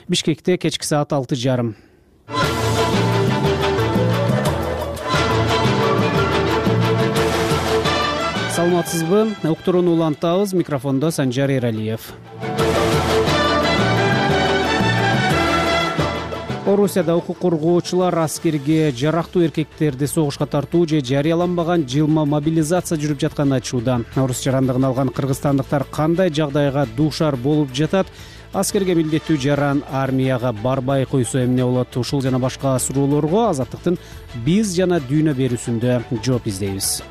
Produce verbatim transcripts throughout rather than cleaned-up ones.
Бишкекте кечки саат алты жарым. Саламатсызбы? Уктурууну улантабыз. Микрофондо Санжар Эралиев. Орусияда укук коргоочулар аскерге жарактуу эркектерди согушка тартуу же жарыяланбаган жылма мобилизация жүрүп жатканын айтышууда. Орус жарандыгын алган кыргызстандыктар кандай жагдайга дуушар болуп жатат? Аскерге милдеттүү жаран армияга барбай койсо эмне болот? Ушул жана башка суроолорго Азаттыктын биз жана дүйнө берүүсүндө жооп издейбиз.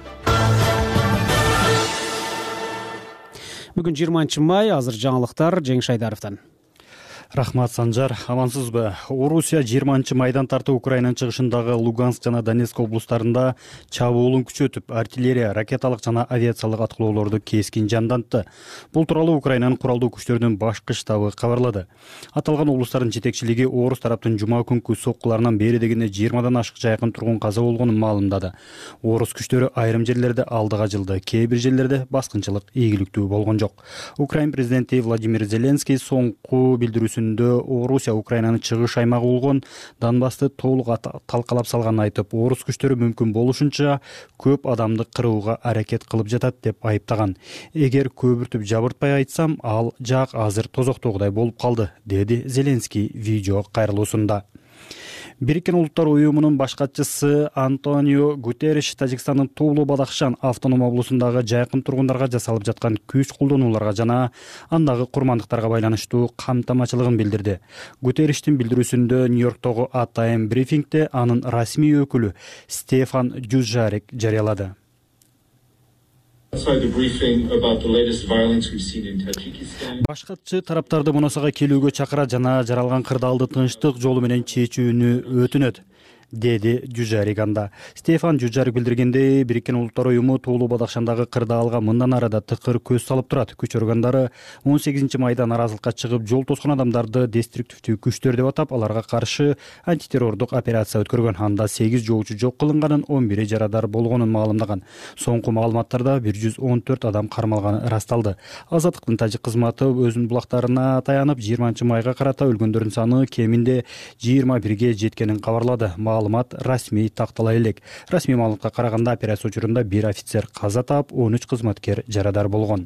Бүгүн жыйырманчы май, азыр жаңылыктар Жеңиш Айдаровдон. Рахмат, Санжар. Амансызбы? Орусия жыйырманчы майдан тартып Украинанын чыгышындагы Луганск жана Донецк облустарында чабуулун күчөтүп, артиллерия, ракеталык жана авиациялык аткылоолорду кескин жандантты. Бул тууралуу Украинанын куралдуу күчтөрүнүн башкы штабы кабарлады. Аталган облустардын жетекчилиги орус тараптын жума күнкү соккуларынан бери дегенде жыйырмадан ашык жайкын тургун каза болгонун маалымдады. Орус күчтөрү айрым жерлерде алдыга жылды, кээ бир жерлерде баскынчылык ийгиликтүү болгон жок. Украин президенти Владимир Зеленский соңку билдирүүсүн Орусия Украинанын чыгыш аймагы болгон Донбассты толук талкалап салганын айтып, орус күчтөрү мүмкүн болушунча көп адамды кырууга аракет кылып жатат деп айыптаган. Эгер көбүртүп жабыртпай айтсам, ал жак азыр тозоктогудай болуп калды, деди Зеленский видео кайрылуусунда. Бириккен Улуттар уюмунун баш катчысы Антонио Гутерриш Тажикстандын Туулу Бадахшан автоном облусундагы жайкын тургундарга жасалып жаткан күч колдонууларга жана андагы курмандыктарга байланыштуу камтамачылыгын билдирди. Гутерриштин билдирүүсүндө Нью-Йорктогу А Т М брифингде анын расмий өкүлү Стефан Дюжарик жарыялады. Баш катчы тараптарды мунасага келүүгө чакырат жана жаралган кырдаалды тынчтык жолу менен чечүүнү өтүнөт, деди Дюжарик анда. Стефан Дюжарик билдиргендей, Бириккен Улуттар уюму Туулу Бадахшандагы кырдаалга мындан арада тыкыр көз салып турат. Күч органдары он сегизинчи майда наразылыкка чыгып, жол тоскон адамдарды деструктивдүү күчтөр деп атап, аларга каршы антитеррордук операция өткөргөн. Анда сегиз жоочу жок кылынганын, он бири жарадар болгонун маалымдаган. Соңку маалыматтарда бир жүз он төрт адам кармалганы ырасталды. Азаттыктын тажик кызматы өзүнүн булактарына таянып, жыйырманчы майга карата өлгөндөрдүн саны кеминде жыйырма бирге жеткенин кабарлады. Маалымат расмий тактала элек. Расмий маалыматка караганда операция учурунда бир офицер каза таап, он үч кызматкер жарадар болгон.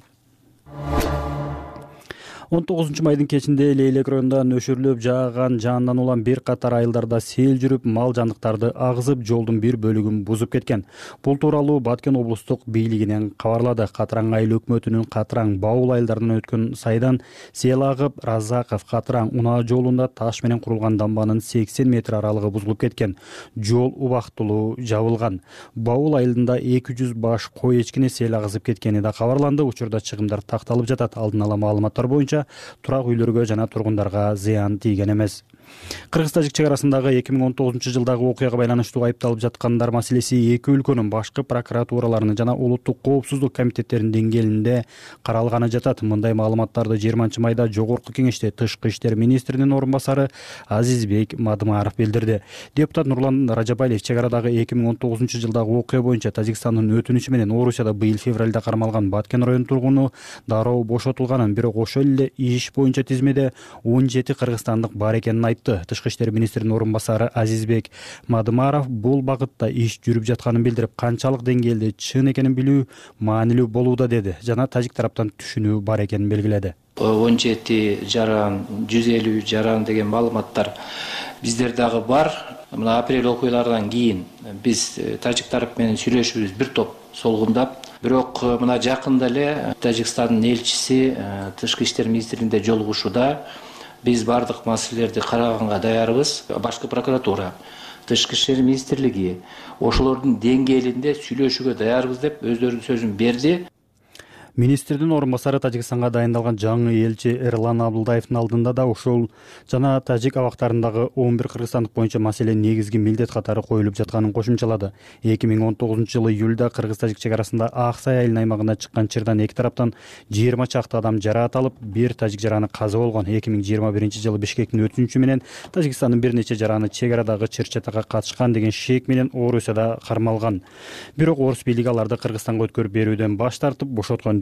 он тогузунчу майдын кечинде Лейлек районунда нөшөрлөп жааган жаандан улам бир катар айылдарда сел жүрүп, мал жандыктарды агызып, жолдун бир бөлүгүн бузуп кеткен. Бул тууралуу Баткен облустук бийлигинен кабарлады. Катыраң айыл өкмөтүнүн Катыраң Баул айылдарынан өткөн сайдан сел агып, Разаков Катыраң унаа жолунда таш менен курулган дамбанын сексен метр аралыгы бузулуп кеткен. Жол убактылуу жабылган. Баул айылында эки жүз баш кой эчкини сел агызып кеткени да кабарланды. Учурда чыгымдар такталып жатат. Алдын ала маалыматтар боюнча турак үйлөргө жана тургундарга зыян тийген эмес. Кыргыз-тажик чек арасындагы эки миң он тогузунчу жылдагы окуяга байланыштуу айыпталып жаткандар маселеси эки өлкөнүн башкы прокуратураларынын жана улуттук коопсуздук комитеттеринин деңгээлинде каралганы жатат. Мындай маалыматтарды жыйырманчы майда Жогорку кеңеште тышкы иштер министринин орун басары Азизбек Мадымаров билдирди. Депутат Нурлан Ражабалиев чек арадагы эки миң он тогузунчу жылдагы окуя боюнча Тажикстандын өтүнүчү менен Орусияда быйыл февралда кармалган Баткен район тургуну дароо бошотулганын, бирок ошол эле иш боюнча тизмеде он жети кыргызстандык бар экенин айтты. Тышкы иштер министринин орун басары Азизбек Мадымаров бул багытта иш жүрүп жатканын билдирип, канчалык деңгээлде чын экенин билүү маанилүү болууда деди жана тажик тараптан түшүнүү бар экенин белгиледи. он жети жаран, жүз элүү жаран деген маалыматтар биздер дагы бар. Мына апрель окуялардан кийин биз тажик тарап менен сүйлөшүбүз бир топ солгундап. Бирок мына жакында эле Тажикстандын элчиси тышкы иштер министрлигинде жолугушууда. Биз бардык маселелерди караганга даярбыз. Башкы прокуратура, тышкы иштер министрлиги ошолордун деңгээлинде сүйлөшүүгө даярбыз деп өздөрүнүн сөзүн берди. Министрдин орун басары Тажикстанга дайындалган жаңы элчи Эрлан Абдулдаевдин алдында да ошол жана тажик абактарындагы он бир кыргызстандык боюнча маселе негизги милдет катары коюлуп жатканын кошумчалады. эки миң он тогузунчу жылы июлда кыргыз-тажик чек арасында Аксай айылынын аймагына чыккан чырдан эки тараптан жыйырма чакты адам жараат алып, бир тажик жараны каза болгон. эки миң жыйырма биринчи жылы Бишкектин өтүнүчү менен Тажикстандын бир нече жараны чек арадагы чыр-чатакка катышкан деген шек менен Орусияда кармалган. Бирок орус бийлиги аларды Кыргызстанга өткөрүп берүүдөн баш тартып, бошоткон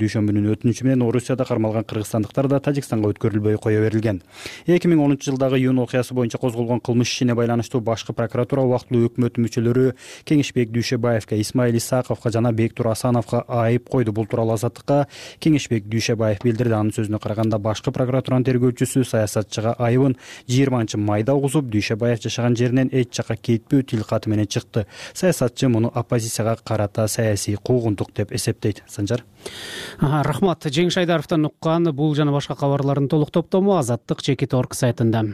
дүйшөмбүнүн өтүнүчү менен Орусияда кармалган кыргызстандыктар да Тажикстанга өткөрүлбөй кое берилген. эки миң онунчу жылдагы июнь окуясы боюнча козголгон кылмыш ишине байланыштуу башкы прокуратура убактылуу өкмөт мүчөлөрү Кеңешбек Дүйшөбаевка, Исмаил Исаковго жана Бектур Асановго айып койду. Бул тууралуу Азаттыкка Кеңешбек Дүйшөбаев билдирди. Анын сөзүнө караганда, башкы прокуратуранын тергөөчүсү саясатчыга айыбын жыйырманчы майда угузуп, Дүйшөбаев жашаган жеринен эч жакка кетпөө тилкаты менен чыкты. Саясатчы муну оппозицияга карата саясий куугунтук деп эсептейт. Санжар. Рахмат. Жеңиш Айдаровдон уккан бул жана башка кабарлардын толук топтому Азаттык Чекит Орг сайтында.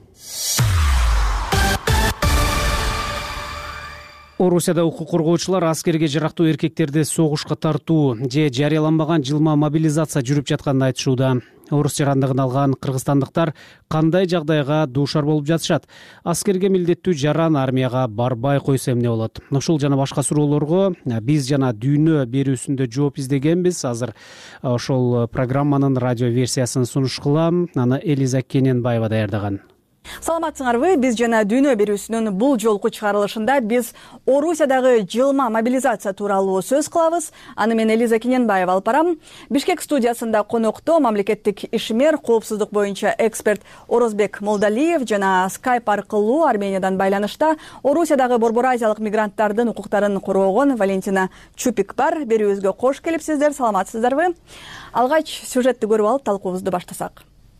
Орусияда укук коргоочулар аскерге жарактуу эркектерди согушка тартуу же жарыяланбаган жылма мобилизация жүрүп жатканын айтышууда. Орус жарандыгын алган кыргызстандыктар кандай жагдайга дуушар болуп жатышат? Аскерге милдеттүү жаран армияга барбай койсо эмне болот? Ушул жана башка суроолорго биз жана дүйнө берүүсүндө жооп издегенбиз. Азыр ошол программанын радио версиясын сунушкылам. Аны Элиза Кененбаева даярдаган. Саламатсыңарбы? Биз жана дүйнө берүүсүнүн бул жолку чыгарылышында биз Орусиядагы жылма мобилизация тууралуу сөз кылабыз. Аны мен Элиза Кененбаева алып барам. Бишкек студиясында конокто мамлекеттик ишмер, коопсуздук боюнча эксперт Орозбек Молдалиев жана скайп аркылуу Армениядан байланышта Орусиядагы Борбор Азиялык мигранттардын укуктарын коргогон Валентина Чупик бар. Берүүбүзгө кош келипсиздер. Саламатсыздарбы? Алгач сюжетти көрүп алып талкуубузду баштасак.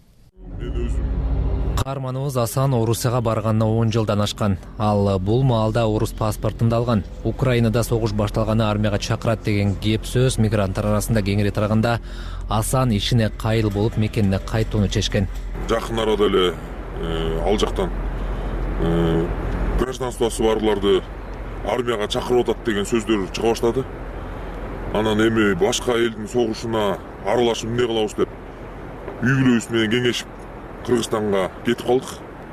Каарманыбыз Асан Орусияга барганына он жылдан ашкан. Ал бул маалда орус паспортун да алган. Украинада согуш башталганы армияга чакырат деген кеп сөз мигранттар арасында кеңири тараганда Асан ишине кайыл болуп мекенине кайтууну чечкен. Жакын арада эле ал жактан гражданствосу барларды армияга чакырып атат деген сөздөр чыга баштады. Анан эми башка элдин согушуна аралашып эмне кылабыз деп үй бүлөбүз менен кеңешип Кыргызстанга кетип калдык.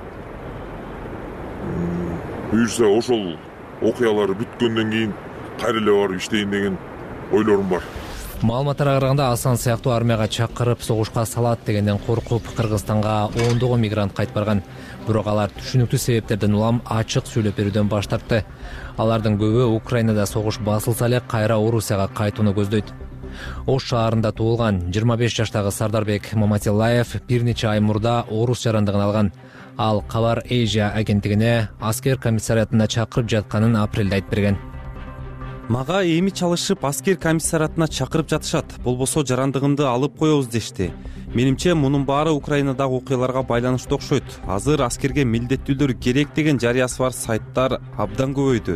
Буюрса ошол окуялар бүткөндөн кийин кайра эле барып иштейин деген ойлорум бар. Маалыматтарга караганда Асан сыяктуу армияга чакырып согушка салат дегенден коркуп Кыргызстанга ондогон мигрант кайтып барган. Бирок алар түшүнүктүү себептерден улам ачык сүйлөп берүүдөн баш тартты. Алардын көбү Украинада согуш басылса эле кайра Орусияга кайтууну көздөйт. Ош шаарында туулган жыйырма беш жаштагы Сардарбек Маматиллаев бир нече ай мурда орус жарандыгын алган. Ал Кабар Эйжия агенттигине аскер комиссариатына чакырып жатканын апрелде айтып берген. Мага эми чалышып аскер комиссариатына чакырып жатышат. Болбосо жарандыгымды алып коебуз дешти. Менимче мунун баары Украинадагы окуяларга байланыштуу окшойт. Азыр аскерге милдеттүүлөр керек деген жарыясы бар сайттар абдан көбөйдү.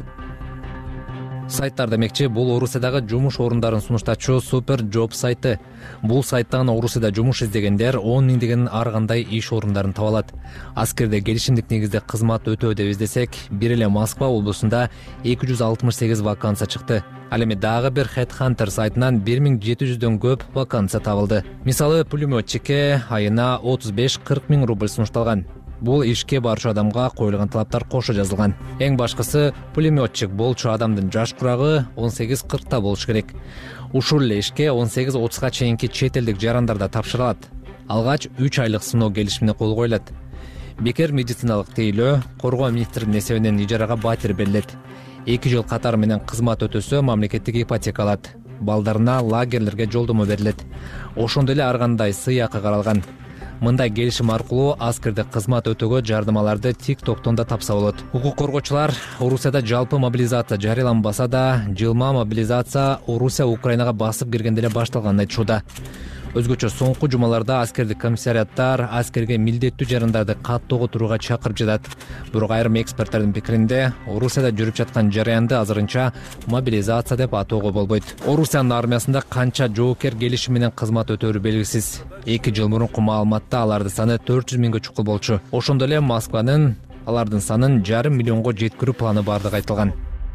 Сайттар демекчи бул Орусиядагы жумуш орундарын сунуштачу Супер Job сайты. Бул сайттан Орусияда жумуш издегендер он миңдеген ар кандай иш орундарын таба алат. Аскерде келишимдик негизде кызмат өтөө деп издесек, бир эле Москва облусунда эки жүз алтымыш сегиз вакансия чыкты. Ал эми дагы бир Headhunter сайтынан бир миң жети жүздөн көп вакансия табылды. Мисалы, пулеметчикке айына отуз беш кырк миң рубль сунушталган. Бул ишке барчу адамга коюлган талаптар кошо жазылган. Эң башкысы, пулеметчик болчу адамдын жаш курагы он сегиз кыркта болуш керек. Ушул эле ишке он сегиз отузга чейинки чет элдик жарандар да тапшырылат. Алгач үч айлык сыноо келишимине кол коюлат. Бекер медициналык тейлөө коргоо министринин эсебинен ижарага батир берилет. эки жыл катары менен кызмат өтөсө мамлекеттик ипотека алат. Балдарына лагерлерге жолдомо берилет. Ошондой эле ар кандай сыйакы каралган. Мындай келишим аркылуу аскерде кызмат өтөөгө жардамаларды TikToktон да тапса болот. Укук коргоочулар Орусияда жалпы мобилизация жарыяланбаса да, жылма мобилизация Орусия Украинага басып киргенде эле башталганын айтышууда. Өзгөчө соңку жумаларда аскердик комиссариаттар аскерге милдеттүү жарандарды каттоого турууга чакырып жатат. Бирок айрым эксперттердин пикиринде, Орусияда жүрүп жаткан жараянды азырынча мобилизация деп атоого болбойт. Орусиянын армиясында канча жоокер келишим менен кызмат өтөөрү белгисиз. эки жыл мурунку маалыматта алардын саны төрт жүз миңге чукул болчу. Ошондой эле Москванын алардын санын жарым миллионго жеткирүү планы бардыгы айтылган.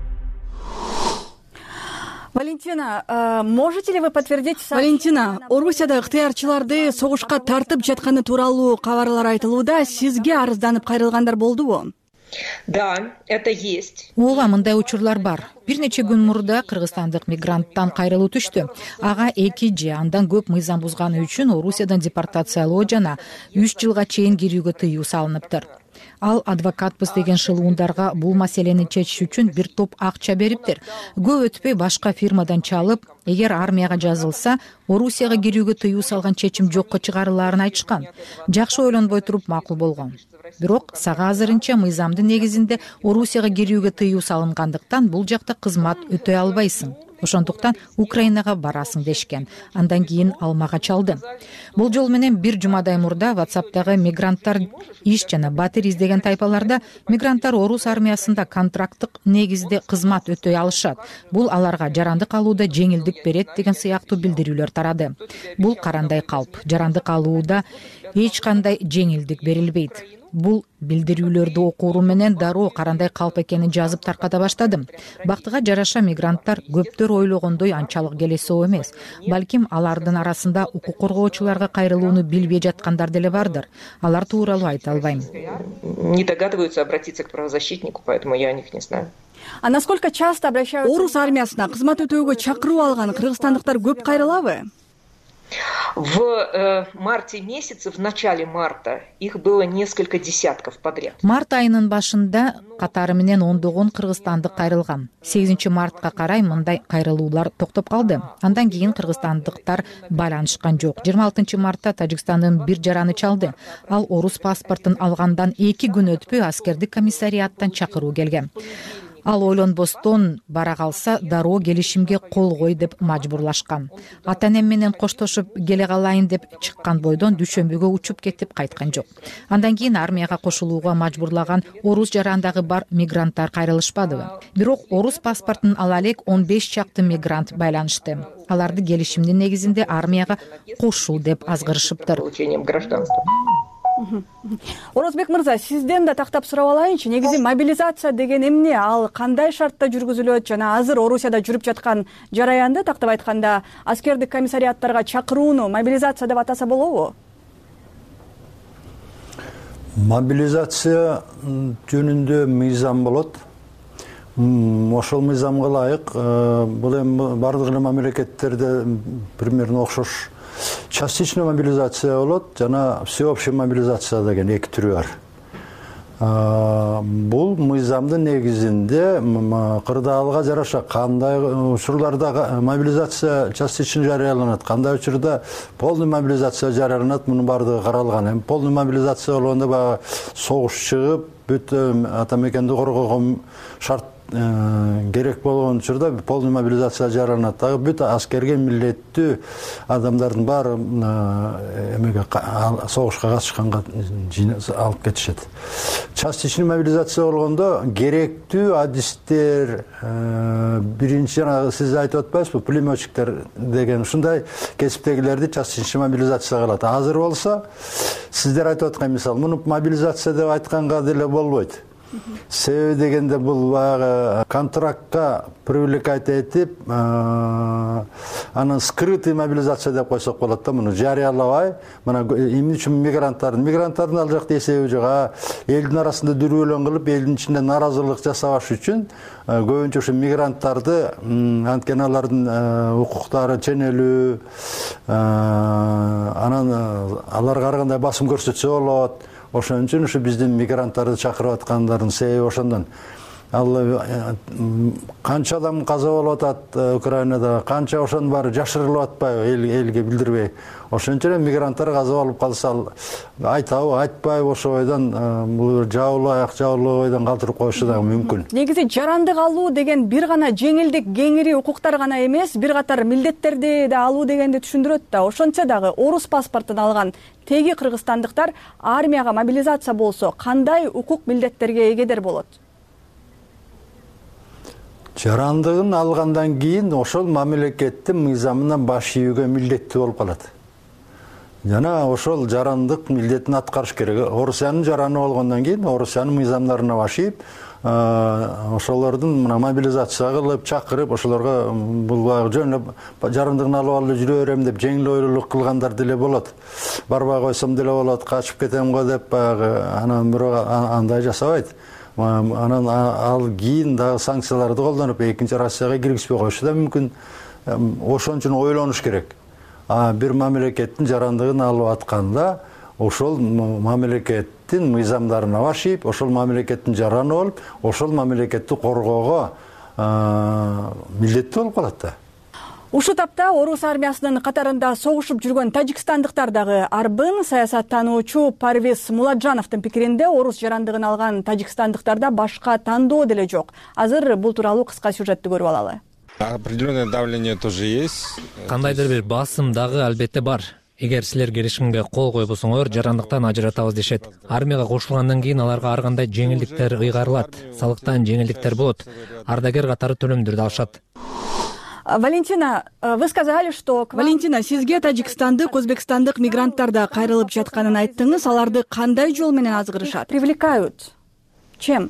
Валентина, э, можете ли вы подтвердить... Валентина, Орусияда ыктыярчыларды согушка тартып жатканы тууралуу кабарлар айтылууда. Сизге арызданып кайрылгандар болдубу? Да, это есть. Ооба, мындай учурлар бар. Бир нече күн мурда кыргызстандык мигранттан кайрылуу түштү. Ага эки же андан көп мыйзам бузганы үчүн Орусиядан депортациялоо жана үч жылга чейин кирүүгө тыюу салыныптыр. Ал адвокатпыз деген шылуундарга бул маселени чечиш үчүн бир топ акча бериптир. Көп өтпөй башка фирмадан чалып, эгер армияга жазылса, Орусияга кирүүгө тыюу салган чечим жокко чыгарылаарын айтышкан. Жакшы ойлонбой туруп макул болгон. Бирок сага азырынча мыйзамдын негизинде Орусияга кирүүгө тыюу салынгандыктан бул жакта кызмат өтөй албайсың. Ошондуктан Украинага барасың дешкен. Андан кийин ал мага чалды. Бул жол менен бир жумадай мурда WhatsApp'тагы мигранттар иш жана батир издеген тайпаларда мигранттар орус армиясында контракттык негизде кызмат өтөй алышат. Бул аларга жарандык алууда жеңилдик берет деген сыяктуу билдирүүлөр тарады. Бул карандай калп. Жарандык алууда эч кандай жеңилдик берилбейт. Бул билдирүүлөрдү окууру менен дароо карандай калп экенин жазып тарката баштадым. Бактыга жараша мигранттар көптөр ойлогондой анчалык келесоо эмес. Балким алардын арасында укук коргоочуларга кайрылууну билбей жаткандар деле бардыр. Алар тууралуу айта албайм. Не догадываются обратиться к правозащитнику, поэтому я о них не знаю. А насколько часто обращаются? Орус армиясына кызмат өтөөгө чакыруу алган кыргызстандыктар көп кайрылабы? В э, марте месяце, в начале марта, их было несколько десятков подряд. Март айынын башында катары менен ондогон кыргызстандык кайрылган. сегизинчи мартка карай мындай кайрылуулар токтоп калды. Андан кийин кыргызстандыктар байланышкан жок. жыйырма алтынчы мартта Тажикстандын бир жараны чалды. Ал орус паспортун алгандан эки күн өтпөй аскердик комиссариаттан чакыруу келген. Ал ойлонбостон бара калса дароо келишимге кол кой деп мажбурлашкан. Ата-энем менен коштошуп келе калайын деп чыккан бойдон дүйшөмбүгө учуп кетип кайткан жок. Андан кийин армияга кошулууга мажбурлаган орус жарандагы бар мигранттар кайрылышпадыбы. Бирок орус паспортун ала элек он беш чакты мигрант байланышты. Аларды келишимдин негизинде армияга кошуу деп азгырышыптыр. Получением гражданства. Орозбек мырза, сизден да тактап сурап алайынчы. Негизи мобилизация деген эмне? Ал кандай шартта жүргүзүлөт жана азыр Орусияда жүрүп жаткан жараянды тактап айтканда аскердик комиссариаттарга чакырууну мобилизация деп атаса болобу? Мобилизация жөнүндө мыйзам болот. Ошол мыйзамга ылайык бул эми бардык эле мамлекеттерде примерно окшош частичная мобилизация болот жана всеобщая мобилизация деген эки түрү бар. Бул мыйзамдын негизинде кырдаалга жараша кандай учурларда мобилизация частично жарыяланат, кандай учурда полный мобилизация жарыяланат, мунун бардыгы каралган. Эми полный мобилизация болгондо баягы согуш чыгып, бүт ата мекенди коргоого шарт керек болгон учурда полный мобилизация жарыяланат. Дагы бүт аскерге милдеттүү адамдардын баары эмеге согушка катышканга алып кетишет. Частичный мобилизация болгондо керектүү адистер, биринчи жана сиз айтып атпайсызбы, пулеметчиктер деген ушундай кесиптегилерди частичный мобилизация кылат. Азыр болсо сиздер айтып аткан мисал, муну мобилизация деп айтканга деле болбойт. Себеби дегенде бул баягы контрактка привлекать этип, анан скрытый мобилизация деп койсок болот да, муну жарыялабай, мына эмне үчүн мигранттардын, мигранттардын ал жакта эсеби жок. Элдин арасында дүрбөлөң кылып, элдин ичинде наразылык жасабаш үчүн көбүнчө ушу мигранттарды анткени алардын укуктары ченелүү, анан аларга ар кандай басым көрсөтсө болот. Ошон үчүн ушу биздин мигранттарды чакырып аткандардын себеби ошондон. Ал канча адам каза болуп атат Украинада, канча ошонун баары жашырылып атпайбы, элге билдирбей. Ошон үчүн мигранттар каза болуп калса айтабы, айтпайбы, ошо бойдон бул жабылайык, жабылбайдан калтырып коюшу да мүмкүн. Негизи жарандык алуу деген бир гана жеңилдик, кеңири укуктар гана эмес, бир катар милдеттерди да алуу дегенди түшүндүрөт да. Ошончо дагы орус паспортун алган теги кыргызстандыктар армияга мобилизация болсо кандай укук милдеттерге эгедер болот? Жарандыгын алгандан кийин ошол мамлекеттин мыйзамына баш ийүүгө милдеттүү болуп калат. Жана ошол жарандык милдетин аткарыш керек. Орусиянын жараны болгондон кийин Орусиянын мыйзамдарына баш ийип, ошолордун мына мобилизация кылып, чакырып, ошолорго бул жөн эле жарандыгын алып алып жүрө берем деп жеңил ойлуулук кылгандар деле болот. Барбай койсом деле болот, качып кетем го деп баягы, анан бирок андай жасабайт. Анан ал кийин дагы санкцияларды колдонуп, экинчи Россияга киргизбей коюшу да мүмкүн. Ошон үчүн ойлонуш керек. Бир мамлекеттин жарандыгын алып атканда ошол мамлекеттин мыйзамдарына башыйып, ошол мамлекеттин жараны болуп, ошол мамлекетти коргоого милдеттүү болуп калат да. Ушул тапта орус армиясынын катарында согушуп жүргөн тажикстандыктар дагы арбын. Саясаттануучу Парвиз Муладжановдун пикиринде орус жарандыгын алган тажикстандыктарда башка тандоо деле жок. Азыр бул тууралуу кыска сюжетти көрүп алалы. Определенное давление тоже есть. Кандайдыр бир басым дагы албетте бар. Эгер силер келишимге кол койбосоңор, жарандыктан ажыратабыз дешет. Армияга кошулгандан кийин аларга ар кандай жеңилдиктер ыйгарылат, салыктан жеңилдиктер болот, ардагер катары төлөмдөрдү алышат. Валентина, вы сказали, что... Валентина, сизге тажикстандык, өзбекстандык мигранттар да кайрылып жатканын айттыңыз. Аларды кандай жол менен азгырышат? Привлекают. Чем?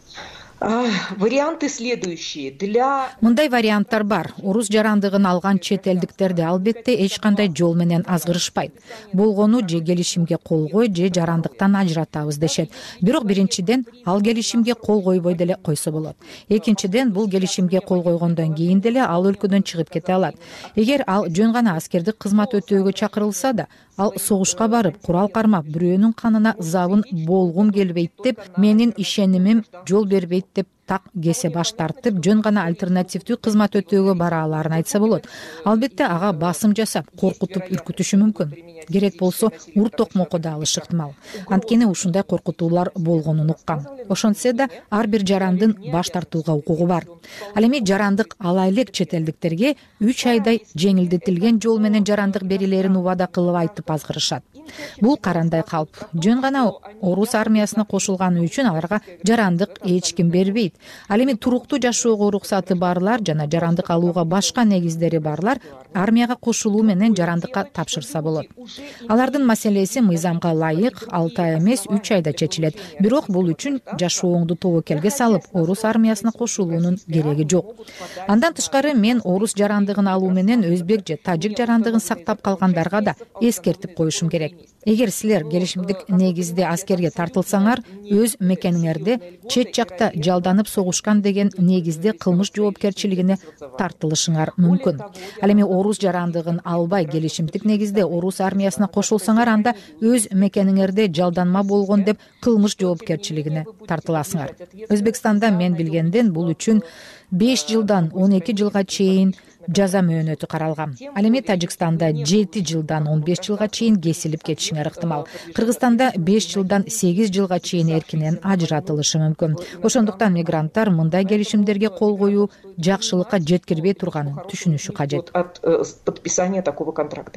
Варианты следующие. Для... Мындай варианттар бар. Орус жарандыгын алган чет элдиктерди албетте эч кандай жол менен азгырышпайт. Болгону же келишимге кол кой, же жарандыктан ажыратабыз дешет. Бирок биринчиден ал келишимге кол койбой деле койсо болот. Экинчиден бул келишимге кол койгондон кийин деле ал өлкөдөн чыгып кете алат. Эгер ал жөн гана аскердик кызмат өтөөгө чакырылса да, ал согушка барып, курал кармап, бирөөнүн канына забын болгум келбейт деп, менин ишенимим жол бербейт деп так кесе баш тартып, жөн гана альтернативдүү кызмат өтөөгө бара аларын айтса болот. Албетте ага басым жасап, коркутуп, үркүтүшү мүмкүн. Керек болсо ур токмокко да алышы ыктымал. Анткени ушундай коркутуулар болгонун уккам. Ошентсе да ар бир жарандын баш тартууга укугу бар. Ал эми жарандык ала элек чет элдиктерге үч айдай жеңилдетилген жол менен жарандык берилерин убада кылып айтып азгырышат. Бул карандай калп. Жөн гана орус армиясына кошулганы үчүн аларга жарандык эч ким бербейт. Ал эми туруктуу жашоого уруксаты барлар жана жарандык алууга башка негиздери барлар армияга кошулуу менен жарандыкка тапшырса болот. Алардын маселеси мыйзамга ылайык алты ай эмес үч айда чечилет. Бирок бул үчүн жашооңду тобокелге салып, орус армиясына кошулуунун кереги жок. Андан тышкары мен орус жарандыгын алуу менен өзбек же тажик жарандыгын сактап калгандарга да эскертип коюшум керек. Эгер силер келишимдик негизде аскерге тартылсаңар, өз мекениңерде чет жакта жалданып согушкан деген негизде кылмыш жоопкерчилигине тартылышыңар мүмкүн. Ал эми орус жарандыгын албай келишимдик негизде орус армиясына кошулсаңар, анда өз мекениңерде жалданма болгон деп кылмыш жоопкерчилигине тартыласыңар. Өзбекстанда мен билгенден бул үчүн беш жылдан он эки жылга чейин жаза мөөнөтү каралган. Ал эми Тажикстанда жети жылдан он беш жылга чейин кесилип кетишиңер ыктымал. Кыргызстанда беш жылдан сегиз жылга чейин эркинен ажыратылышы мүмкүн. Ошондуктан мигранттар мындай келишимдерге кол коюу жакшылыкка жеткирбей турганын түшүнүшү кажет. От подписания такого контракта.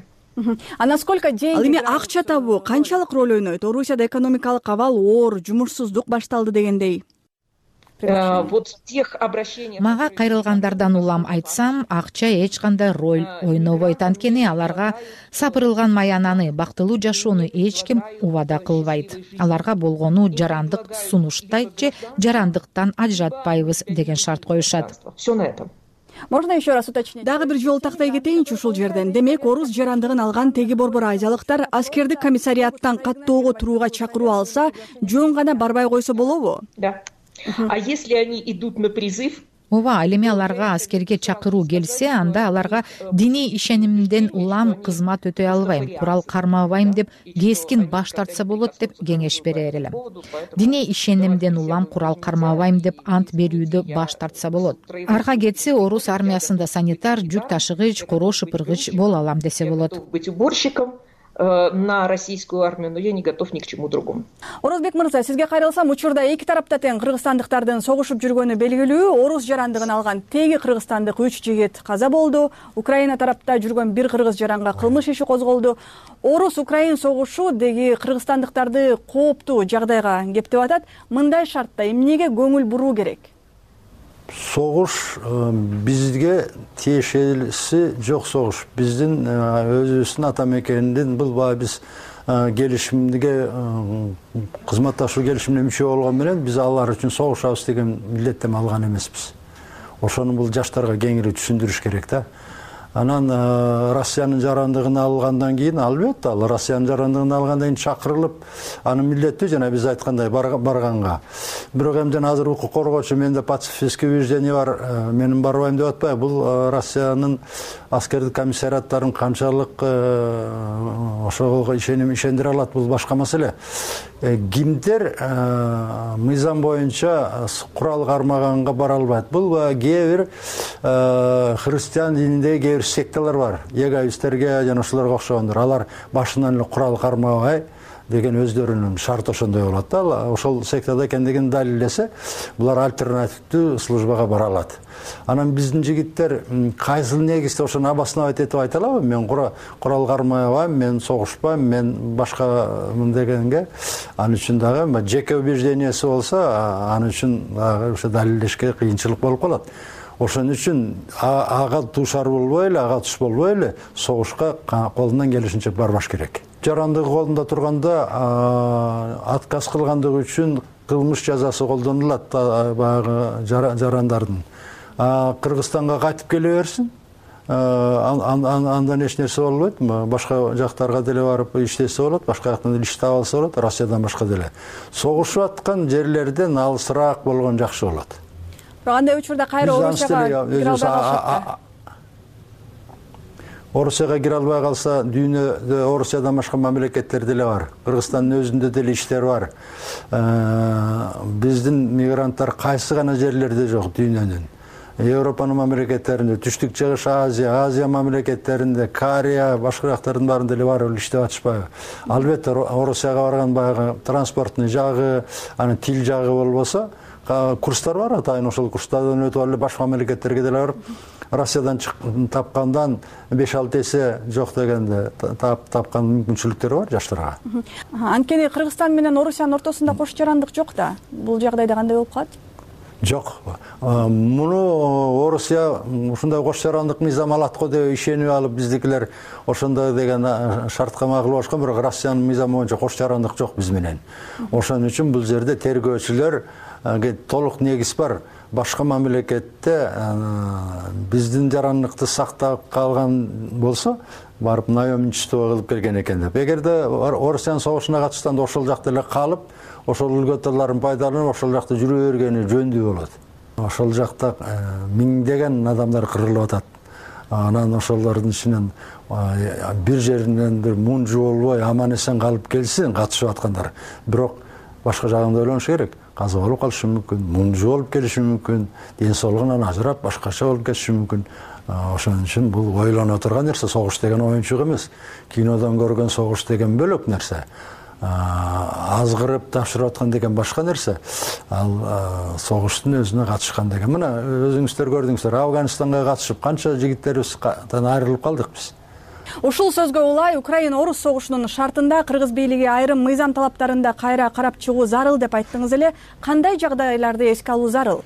А насколько деньги... Ал эми акча табуу канчалык роль ойнойт? Орусияда экономикалык абал оор, жумушсуздук башталды дегендей. Вот тех обращений... Мага кайрылгандардан улам айтсам, акча эч кандай роль ойнобойт. Анткени аларга сапырылган маянаны, бактылуу жашоону эч ким убада кылбайт. Аларга болгону жарандык сунуштайт же жарандыктан ажыратпайбыз деген шарт коюшат. Все на этом. Можно еще раз уточнить? Дагы бир жол тактай кетейинчи ушул жерден. Демек, орус жарандыгын алган теги борбор азиялыктар аскердик комиссариаттан каттоого турууга чакыруу алса, жөн гана барбай койсо болобу? Да. А если они идут на призыв? Ооба, ал эми аларга аскерге чакыруу келсе, анда аларга диний ишенимден улам кызмат өтөй албайм, курал кармабайм деп кескин баш тартса болот деп кеңеш берер элем. Диний ишенимден улам курал кармабайм деп ант берүүдө баш тартса болот. Арга кетсе, орус армиясында санитар, жүк ташыгыч, коро шыпыргыч боло алам десе болот. Быть уборщиком на российскую армию, но я не готов ни к чему другому. Орозбек мырза, сизге кайрылсам, учурда эки тарапта тең кыргызстандыктардын согушуп жүргөнү белгилүү. Орус жарандыгын алган теги кыргызстандык үч жигит каза болду. Украина тарапта жүргөн бир кыргыз жаранга кылмыш иши козголду. Орус-Украин согушу деги кыргызстандыктарды кооптуу жагдайга кептеп атат. Мындай шартта эмнеге көңүл буруу керек? Согуш бизге тиешелиси жок согуш. Биздин өзүбүздүн ата мекенинден бул баа биз келишимге кызматташуу келишимине мүчө болгон менен биз алар үчүн согушабыз деген милдеттеме алган эмеспиз. Ошону бул жаштарга кеңири түшүндүрүш керек да. Анан Россиянын жарандыгын алгандан кийин, албетте, ал Россиянын жарандыгын алгандан кийин чакырылып, аны милдеттүү жана биз айткандай барганга. Бирок эми жана азыр укук коргоочу, менде пацифистский убеждение бар, менин барбайм деп атпайбы. Бул Россиянын аскердик комиссариаттарын канчалык ошого ишеним ишендире алат, бул башка маселе. Кимдер мыйзам боюнча курал кармаганга бара албайт. Бул кээ бир христиан дининдеги кээ бир секталар бар. Эгоисттерге жана ошолорго окшогондор. Алар башынан эле курал кармабай деген өздөрүнүн шарты ошондой болот да. Ошол сектада экендигин далилдесе, булар альтернативдүү службага бара алат. Анан биздин жигиттер кайсыл негизде ошону обосновать этип айта алабы? Мен курал кармабайм, мен согушпайм, мен башкамын дегенге, аны үчүн дагы жеке убеждениясы болсо, аны үчүн дагы ошо далилдешке кыйынчылык болуп калат. Ошон үчүн ага дуушар болбой эле, ага туш болбой эле согушка колунан келишинче барбаш керек. Жарандыгы колунда турганда отказ кылгандыгы үчүн кылмыш жазасы колдонулат баягы жарандардын. Кыргызстанга кайтып келе берсин, андан эч нерсе болбойт. Башка жактарга деле барып иштесе болот, башка жактан деле иш таба алса болот, Россиядан башка деле. Согушуп аткан жерлерден алысыраак болгон жакшы болот. Бирок андай учурда кайра Орусияга кире албай калышат. Орусияга кире албай калса, дүйнөдө Орусиядан башка мамлекеттер деле бар. Кыргызстандын өзүндө деле иштер бар. Биздин мигранттар кайсы гана жерлерде жок дүйнөнүн. Европанын мамлекеттеринде, Түштүк Чыгыш Азия, Азия мамлекеттеринде, Корея, башка жактардын баарында деле бар эле иштеп атышпайбы. Албетте Орусияга барган баягы транспорттун жагы, анын тил жагы болбосо, курстар бар, атайын ошол курстардан өтүп алып башка мамлекеттерге деле барып, Россиядан тапкандан беш алты эсе жок дегенде тапкан мүмкүнчүлүктөр бар жаштарга. Анткени Кыргызстан менен Орусиянын ортосунда кош жарандык жок да. Бул жагдайда кандай болуп калат? Жок. Муну Орусия ушундай кош жарандык мыйзам алат го деп ишенип алып, биздикилер ошондой деген шартка магыл башкан, бирок Россиянын мыйзамы боюнча кош жарандык жок биз менен. Ошон үчүн бул жерде тергөөчүлөр толук негиз бар. Башка мамлекетте биздин жарандыкты сактап калган болсо, барып наемничество кылып келген экен деп. Эгерде Орусиянын согушуна катышканда ошол жакта эле калып, ошол өлгөтөрлөрүн пайдаланып, ошол жакта жүрө бергени жөндүү болот. Ошол жакта миңдеген адамдар кырылып атат. Анан ошолордун ичинен бир жеринен бир мунжу болбой аман эсен калып келсин катышып аткандар. Бирок башка жагында ойлонуш керек. Каза болуп калышы мүмкүн, мунжу болуп келиши мүмкүн, ден соолугунан ажырап башкача болуп кетиши мүмкүн. Ошон үчүн бул ойлоно турган нерсе. Согуш деген оюнчук эмес. Кинодон көргөн согуш деген бөлөк нерсе. Азгырып тапшырып аткан деген башка нерсе. Ал согуштун өзүнө катышкан деген. Мына өзүңүздөр көрдүңүздөр, Афганистанга катышып канча жигиттерибизден айрылып калдык биз. Ушул сөзгө улай Украина-Орус согушунун шартында кыргыз бийлиги айрым мыйзам талаптарында кайра карап чыгуу зарыл деп айттыңыз эле. Кандай жагдайларды эске алуу зарыл?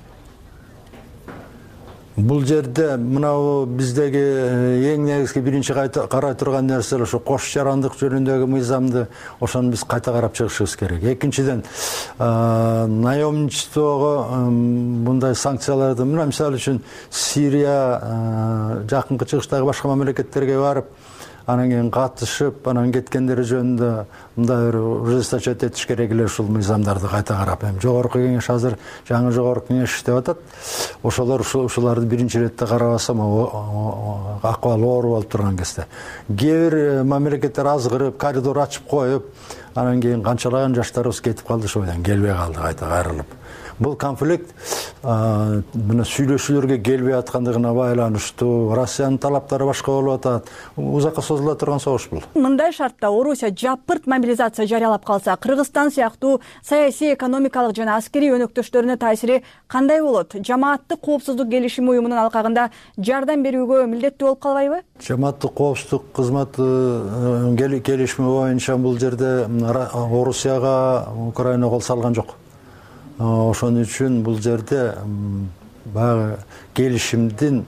Бул жерде мына биздеги эң негизги биринчи карай турган нерсе ошо кош жарандык жөнүндөгү мыйзамды ошону биз кайта карап чыгышыбыз керек. Экинчиден, наемничествого мындай санкцияларды, мына мисалы үчүн Сирия жакынкы чыгыштагы башка мамлекеттерге барып, анан кийин катышып, анан кеткендери жөнүндө мындай бир ужесточать этиш керек эле ушул мыйзамдарды кайта карап. Эми жогорку кеңеш азыр жаңы жогорку кеңеш иштеп атат. Ошолор ушуларды биринчи иретте карабасам акыбал оор болуп турган кезде. Кээ бир мамлекеттер азгырып, коридор ачып коюп, анан кийин канчалаган жаштарыбыз кетип калды, ошол менен келбей калды кайта кайрылып. Бул конфликт мына сүйлөшүүлөргө келбей аткандыгына байланыштуу, Россиянын талаптары башка болуп атат. Узакка созула турган согуш бул. Мындай шартта Орусия жапырт мобилизация жарыялап калса, Кыргызстан сыяктуу саясий, экономикалык жана аскерий өнөктөштөрүнө таасири кандай болот? Жамааттык коопсуздук келишими уюмунун алкагында жардам берүүгө милдеттүү болуп калбайбы? Жамааттык коопсуздук кызматы келишими боюнча бул жерде Орусияга Украина кол салган жок. Ошон үчүн бул жерде баягы келишимдин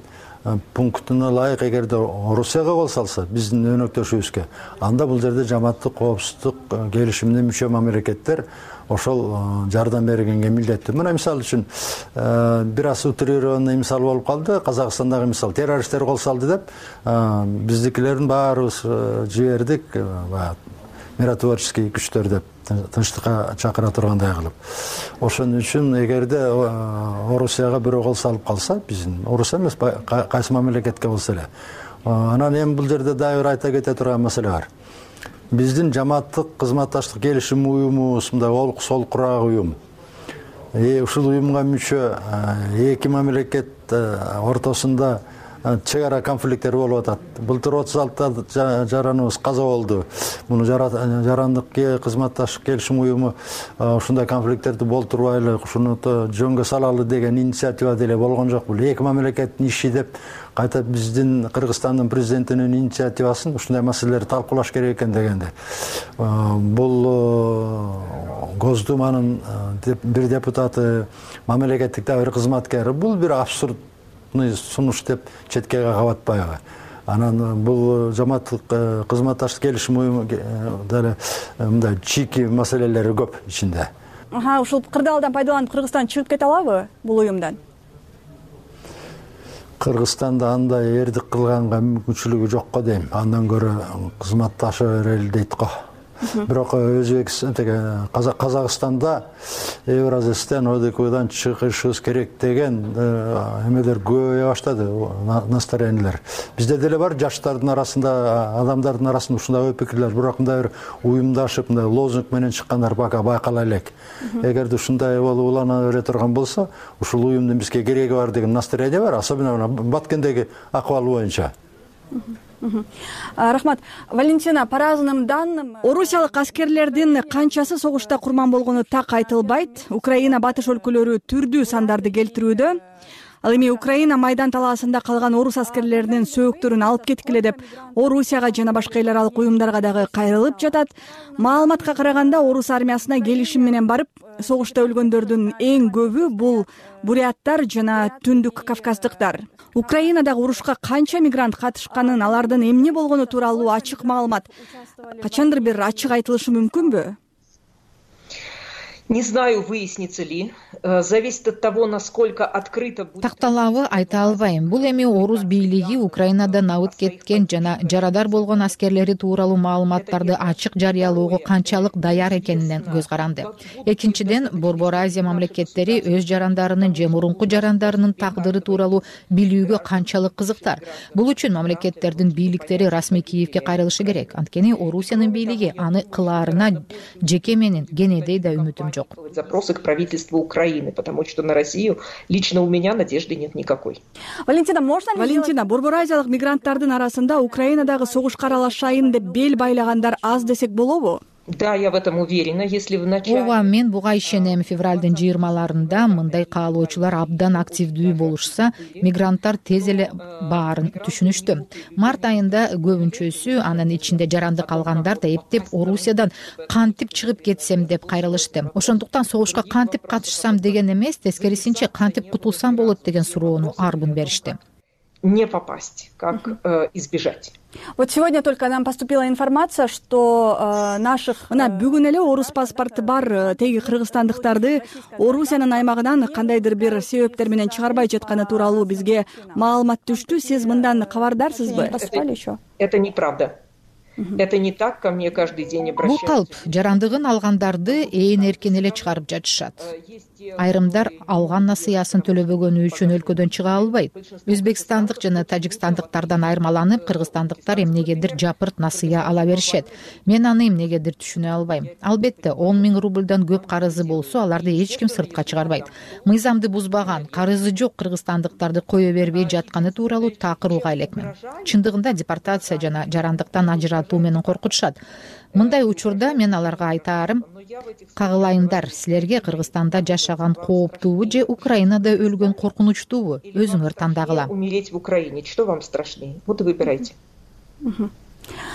пунктуна ылайык эгерде Орусияга кол салса биздин өнөктөшүбүзгө, анда бул жерде жамааттык коопсуздук келишимине мүчө мамлекеттер ошол жардам бергенге милдеттүү. Мына мисалы үчүн бир аз утрированный мисал болуп калды. Казакстандагы мисал террористтер кол салды деп биздикилердин баарыбыз жибердик, миротворческий күчтөр деп тынчтыкка чакыра тургандай кылып. Ошон үчүн эгерде Орусияга бирөө кол салып калса, биздин Орусия эмес кайсы мамлекетке болсо эле. Анан эми бул жерде дагы бир айта кете турган маселе бар. Биздин жамааттык кызматташтык келишим уюмубуз мындай олук сол курак уюм. Ушул уюмга мүчө эки мамлекет ортосунда чек ара конфликттер болуп атат. Былтыр отуз алты жараныбыз каза болду. Муну жарандык кызматташтык келишим уюму ушундай конфликттерди болтурбайлы, ушуну жөнгө салалы деген инициатива деле болгон жок. Бул эки мамлекеттин иши деп кайта биздин Кыргызстандын президентинин инициативасын ушундай маселелерди талкуулаш керек экен дегенде. Бул Госдуманын бир депутаты, мамлекеттик да бир кызматкери, бул бир абсурд сунуш деп четке кабатпайбы. Анан бул жамааттык кызматташтык келишим уюму деле мындай чийки маселелери көп ичинде. Аха, ушул кырдаалдан пайдаланып Кыргызстан чыгып кете алабы бул уюмдан? Кыргызстанда андай эрдик кылганга мүмкүнчүлүгү жок го дейм. Андан көрө кызматташа берели дейт го. Бирок Өзбекстан, Казакстанда Евразиястан, о д кдан чыгышыбыз керек деген эмелер көбөйө баштады, настроениялер. Бизде деле бар жаштардын арасында, адамдардын арасында ушундай ой пикирлер, бирок мындай бир уюмдашып, мындай лозунг менен чыккандар бака байкала элек. Эгерде ушундай болуп улана бере турган болсо, ушул уюмдун бизге кереги бар деген настроение бар, особенно Баткендеги акыбал боюнча. Рахмат. Валентина, по разным данным... Орусиялык аскерлердин канчасы согушта курман болгону так айтылбайт. Украина батыш өлкөлөрү түрдүү сандарды келтирүүдө. Ал эми Украина Майдан талаасында калган орус аскерлеринин сөөктөрүн алып кеткиле деп Орусияга жана башка эл аралык уюмдарга дагы кайрылып жатат. Маалыматка караганда орус армиясына келишим менен барып, согушта өлгөндөрдүн эң көбү бул буряттар жана түндүк кавказдыктар. Украинадагы урушка канча мигрант катышканын, алардын эмне болгону тууралуу ачык маалымат качандыр бир ачык айтылышы мүмкүнбү? Не знаю, выяснится ли. Зависит от того, насколько открыто будет... Такталабы айта албайм. Бул эми орус бийлиги Украинадан абыт кеткен жана жарадар болгон аскерлери тууралуу маалыматтарды ачык жарыялоого канчалык даяр экенинен көз каранды. Экинчиден, Борбор Азия мамлекеттери өз жарандарынын же мурунку жарандарынын тагдыры тууралуу билүүгө канчалык кызыктар. Бул үчүн мамлекеттердин бийликтери расмий Киевке кайрылышы керек. Анткени Орусиянын бийлиги аны кылаарына жеке менин кенедей да үмүтүм жок. Запросы к правительству Украины, потому что на Россию лично у меня надежды нет никакой. Валентина, можно ли... Валентина, Борбор Азиялык мигранттардын арасында Украинадагы согушка аралашайын деп бел байлагандар аз десек болобу? Да, я в этом уверена, если в начале... Ооба, мен буга ишенем. Февралдын жыйырмаларында мындай каалоочулар абдан активдүү болушса, мигранттар тез эле баарын түшүнүштү. Март айында көбүнчөсү, анын ичинде жарандык алгандар да эптеп Орусиядан кантип чыгып кетсем деп кайрылышты. Ошондуктан согушка кантип катышсам деген эмес, тескерисинче кантип кутулсам болот деген суроону арбын беришти. Не попасть, как э, избежать. Вот сегодня только нам поступила информация, что э, наших... Мына бүгүн эле орус паспорты бар теги кыргызстандыктарды Орусиянын аймагынан кандайдыр бир себептер менен чыгарбай жатканы тууралуу бизге маалымат түштү. Сиз мындан кабардарсызбы? Это, это неправда. Это не так, ко мне каждый день обращаются. Бул калп, жарандыгын алгандарды ээн эркен эле чыгарып жатышат. Айрымдар алган насыясын төлөбөгөнү үчүн өлкөдөн чыга албайт. Өзбекстандык жана тажикстандыктардан айырмаланып, кыргызстандыктар эмнегедир жапырт насыя ала беришет. Мен аны эмнегедир түшүнө албайм. Албетте, он миң рубльдан көп карызы болсо, аларды эч ким сыртка чыгарбайт. Мыйзамды бузбаган, карызы жок кыргызстандыктарды кое бербей жатканы тууралуу такыр уга элекмин. Чындыгында депортация жана жарандыктан ажыратуу менен коркутушат. Мындай учурда мен аларга айтаарым, кагылайындар, силерге Кыргызстанда жашаган кооптуубу же Украинада өлгөн коркунучтуубу? Өзүңөр тандагыла. Умереть в Украине, что вам страшнее? Вот и выбирайте.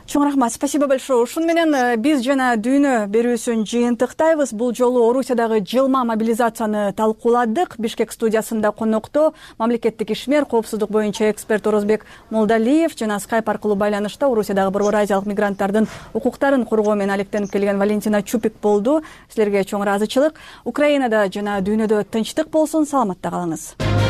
Чоң рахмат, спасибо большое. Ушун менен биз жана дүйнө берүүсүн жыйынтыктайбыз. Бул жолу Орусиядагы жылма мобилизацияны талкууладык. Бишкек студиясында конокто мамлекеттик ишмер, коопсуздук боюнча эксперт Орозбек Молдалиев жана скайп аркылуу байланышта Орусиядагы Борбор Азиялык мигранттардын укуктарын коргоо менен алектенип келген Валентина Чупик болду. Силерге чоң ыраазычылык. Украинада жана дүйнөдө тынчтык болсун, саламатта калыңыз.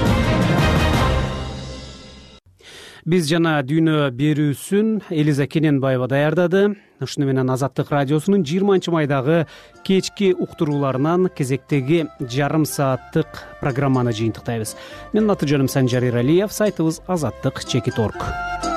Биз жана дүйнө берүүсүн Элиза Кененбаева даярдады. Ушуну менен Азаттык радиосунун жыйырманчы майдагы кечки уктурууларынан кезектеги жарым сааттык программаны жыйынтыктайбыз. Менин аты жөнүм Санжар Иралиев, сайтыбыз азаттык чекит точка орг.